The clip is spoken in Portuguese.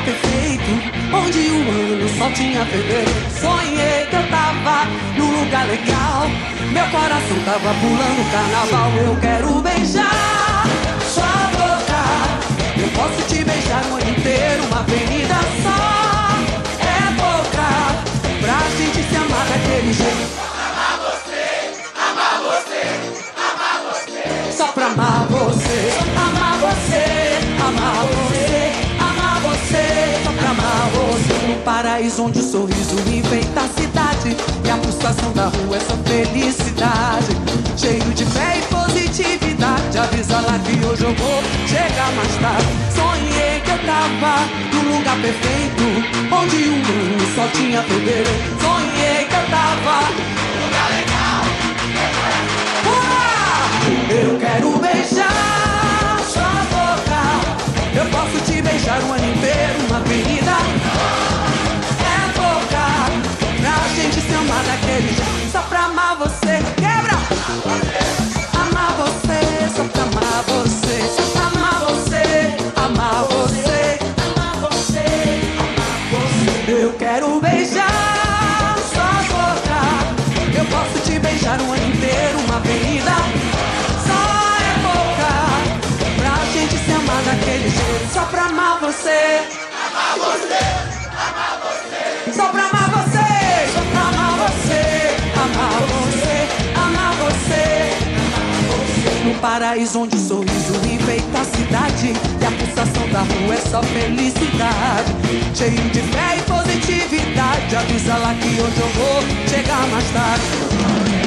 perfeito, onde o ano só tinha fevereiro. Sonhei que eu tava num lugar legal, meu coração tava pulando carnaval. Eu quero beijar sua boca, eu posso te beijar o ano inteiro. Uma avenida só é boca pra gente se amar daquele jeito. Amar você, amar você, só pra amar você, amar você, amar você, amar você, só pra amar você. Um paraíso onde o sorriso enfeita a cidade e a pulsação da rua é só felicidade. Cheio de fé e positividade, avisa lá que hoje eu vou chegar mais tarde. Sonhei que eu tava num lugar perfeito, onde o mundo só tinha fevereiro. Sonhei que eu tava num lugar legal, eu quero beijar sua boca, eu posso te beijar o ano inteiro. Uma avenida é boca pra gente se amar daquele jeito. Só pra amar você, quebra! Amar você, só pra amar você, amar você, amar você, amar você, amar você. Eu quero beijar sua boca, eu posso te beijar o ano inteiro. Uma avenida daquele jeito, só pra amar você, amar você, amar você, só pra amar você, só pra amar você, amar você, amar você, amar você. Num paraíso onde o sorriso enfeita a cidade e a pulsação da rua é só felicidade. Cheio de fé e positividade, avisa lá que hoje eu vou chegar mais tarde.